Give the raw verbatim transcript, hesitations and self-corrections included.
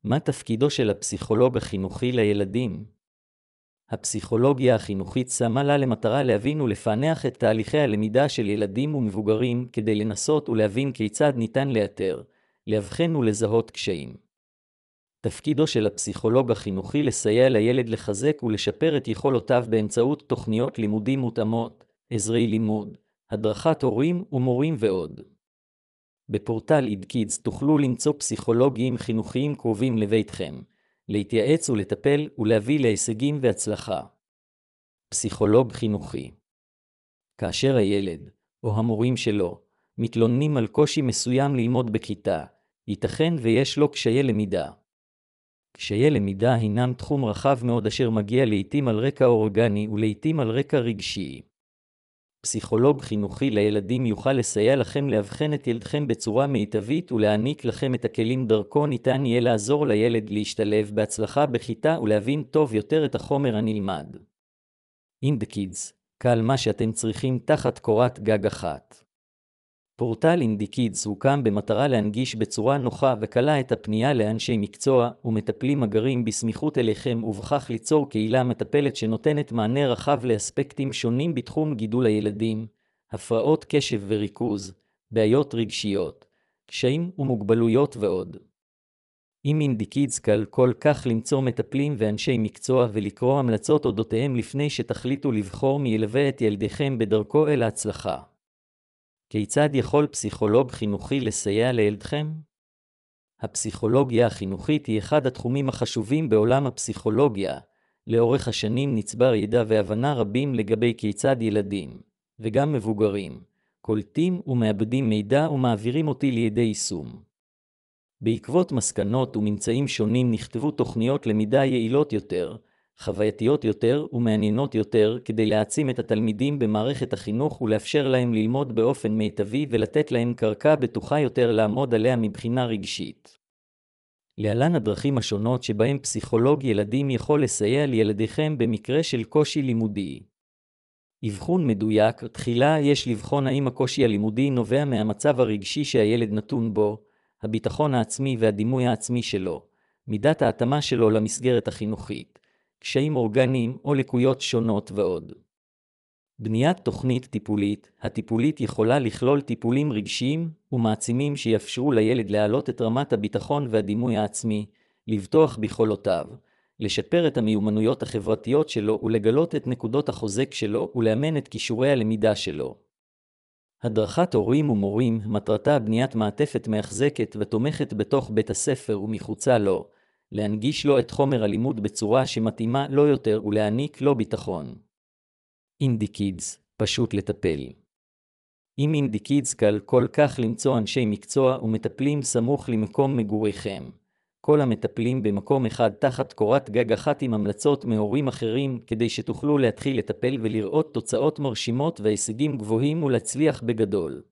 מה תפקידו של הפסיכולוג החינוכי לילדים? הפסיכולוגיה החינוכית שמה לה למטרה להבין ולפענח את תהליכי הלמידה של ילדים ומבוגרים כדי לנסות ולהבין כיצד ניתן לאתר, להבחן ולזהות קשיים. תפקידו של הפסיכולוג החינוכי לסייע לילד לחזק ולשפר את יכולותיו באמצעות תוכניות לימודים מותאמות, עזרי לימוד, הדרכת הורים ומורים ועוד. בפורטל אידקידס תוכלו למצוא פסיכולוגים חינוכיים קרובים לביתכם, להתייעץ ולטפל ולהביא להישגים והצלחה. פסיכולוג חינוכי. כאשר הילד, או המורים שלו, מתלוננים על קושי מסוים ללמוד בכיתה, ייתכן ויש לו קשיי למידה. קשיי למידה הינם תחום רחב מאוד אשר מגיע לעתים על רקע אורגני ולעתים על רקע רגשי. פסיכולוג חינוכי לילדים יוכל לסייע לכם להבחן את ילדכם בצורה מיטבית ולהעניק לכם את הכלים דרכו ניתן יהיה לעזור לילד להשתלב בהצלחה בכיתה ולהבין טוב יותר את החומר הנלמד. אינדיקידס, קל מה שאתם צריכים תחת קורת גג אחת. פורטל אינדיקידס הוקם במטרה להנגיש בצורה נוחה וקלה את הפנייה לאנשי מקצוע ומטפלים הגרים בסמיכות אליכם ובכך ליצור קהילה מטפלת שנותנת מענה רחב לאספקטים שונים בתחום גידול הילדים, הפרעות קשב וריכוז, בעיות רגשיות, קשיים ומוגבלויות ועוד. עם אינדיקידס קל כל כך למצוא מטפלים ואנשי מקצוע ולקרוא המלצות אודותיהם לפני שתחליטו לבחור מי ילווה את ילדיכם בדרכו אל ההצלחה. כיצד יכול פסיכולוג חינוכי לסייע לילדכם? הפסיכולוגיה החינוכית היא אחד התחומים החשובים בעולם הפסיכולוגיה. לאורך השנים נצבר ידע והבנה רבים לגבי כיצד ילדים, וגם מבוגרים, קולטים ומאבדים מידע ומעבירים אותי לידי יישום. בעקבות מסקנות וממצאים שונים נכתבו תוכניות למידה יעילות יותר, חווייתיות יותר ומעניינות יותר כדי להעצים את התלמידים במערכת החינוך ולאפשר להם ללמוד באופן מיטבי ולתת להם קרקע בטוחה יותר לעמוד עליה מבחינה רגשית. להלן הדרכים השונות שבהם פסיכולוג ילדים יכול לסייע לילדיכם במקרה של קושי לימודי. אבחון מדויק. תחילה יש לבחון האם הקושי הלימודי נובע מהמצב הרגשי שהילד נתון בו, הביטחון העצמי והדימוי העצמי שלו, מידת ההתאמה שלו למסגרת החינוכית, קשיים אורגניים או לקויות שונות ועוד. בניית תוכנית טיפולית. הטיפולית יכולה לכלול טיפולים רגשיים ומעצימים שיאפשרו לילד להעלות את רמת הביטחון והדימוי העצמי, לבטוח ביכולותיו, לשפר את המיומנויות החברתיות שלו ולגלות את נקודות החוזק שלו ולאמן את כישורי הלמידה שלו. הדרכת הורים ומורים מטרתה בניית מעטפת מאחזקת ותומכת בתוך בית הספר ומחוצה לו, להנגיש לו את חומר הלימוד בצורה שמתאימה לו יותר ולהעניק לו ביטחון. אינדיקידס, פשוט לטפל. עם אינדיקידס קל כל כך למצוא אנשי מקצוע ומטפלים סמוך למקום מגוריכם. כל המטפלים במקום אחד תחת קורת גג אחת עם המלצות מהורים אחרים כדי שתוכלו להתחיל לטפל ולראות תוצאות מרשימות והישגים גבוהים ולהצליח בגדול.